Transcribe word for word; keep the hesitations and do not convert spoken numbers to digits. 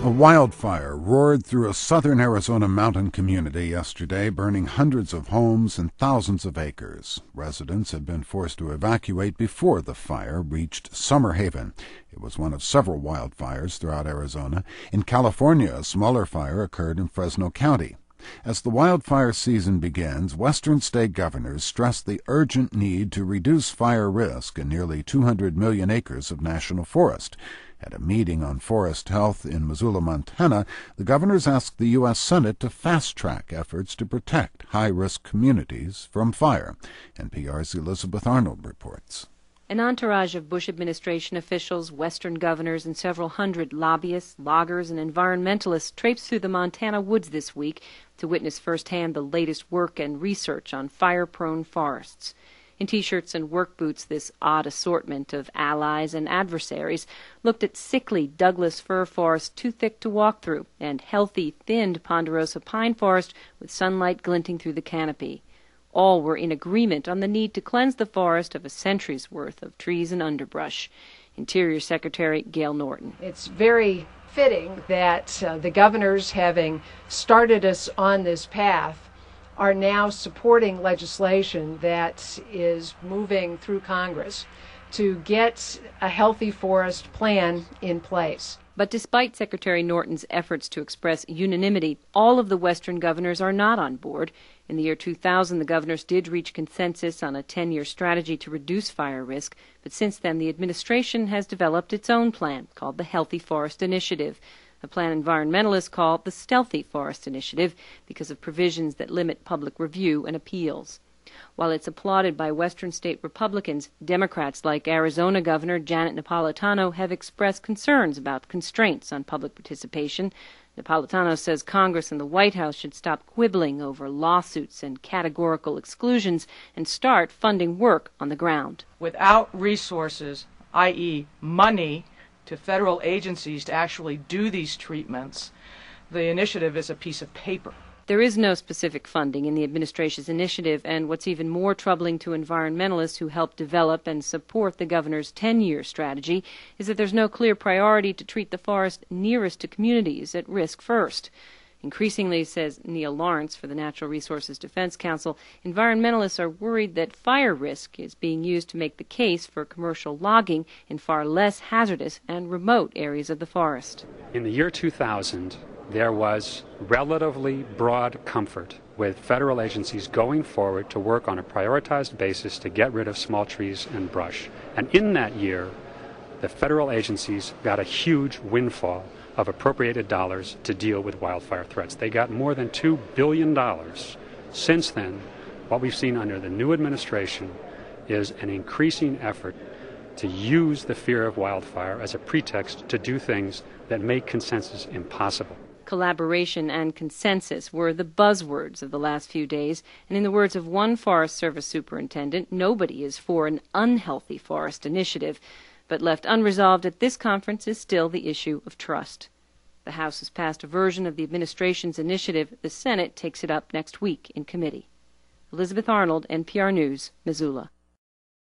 A wildfire roared through a southern Arizona mountain community yesterday, burning hundreds of homes and thousands of acres. Residents had been forced to evacuate before the fire reached Summer Haven. It was one of several wildfires throughout Arizona. In California, a smaller fire occurred in Fresno County. As the wildfire season begins, western state governors stress the urgent need to reduce fire risk in nearly two hundred million acres of national forest. At a meeting on forest health in Missoula, Montana, the governors asked the U S Senate to fast-track efforts to protect high-risk communities from fire. N P R's Elizabeth Arnold reports. An entourage of Bush administration officials, western governors, and several hundred lobbyists, loggers, and environmentalists traipsed through the Montana woods this week to witness firsthand the latest work and research on fire-prone forests. In T-shirts and work boots, this odd assortment of allies and adversaries looked at sickly Douglas fir forest too thick to walk through and healthy, thinned ponderosa pine forest with sunlight glinting through the canopy. All were in agreement on the need to cleanse the forest of a century's worth of trees and underbrush. Interior Secretary Gail Norton. It's very fitting that uh, the governors, having started us on this path, are now supporting legislation that is moving through Congress to get a healthy forest plan in place. But despite Secretary Norton's efforts to express unanimity, all of the western governors are not on board. In the year two thousand, the governors did reach consensus on a ten-year strategy to reduce fire risk, but since then the administration has developed its own plan called the Healthy Forest Initiative, a plan environmentalists call the Stealthy Forest Initiative because of provisions that limit public review and appeals. While it's applauded by western state Republicans, Democrats like Arizona Governor Janet Napolitano have expressed concerns about constraints on public participation. Napolitano says Congress and the White House should stop quibbling over lawsuits and categorical exclusions and start funding work on the ground. Without resources, that is money, to federal agencies to actually do these treatments, the initiative is a piece of paper. There is no specific funding in the administration's initiative, and what's even more troubling to environmentalists who help develop and support the governor's ten-year strategy is that there's no clear priority to treat the forest nearest to communities at risk first. Increasingly, says Neil Lawrence for the Natural Resources Defense Council, environmentalists are worried that fire risk is being used to make the case for commercial logging in far less hazardous and remote areas of the forest. In the year two thousand, there was relatively broad comfort with federal agencies going forward to work on a prioritized basis to get rid of small trees and brush. And in that year, the federal agencies got a huge windfall of appropriated dollars to deal with wildfire threats. They got more than two billion dollars. Since then, what we've seen under the new administration is an increasing effort to use the fear of wildfire as a pretext to do things that make consensus impossible. Collaboration and consensus were the buzzwords of the last few days, and in the words of one Forest Service superintendent, nobody is for an unhealthy forest initiative. But left unresolved at this conference is still the issue of trust. The House has passed a version of the administration's initiative. The Senate takes it up next week in committee. Elizabeth Arnold, N P R News, Missoula.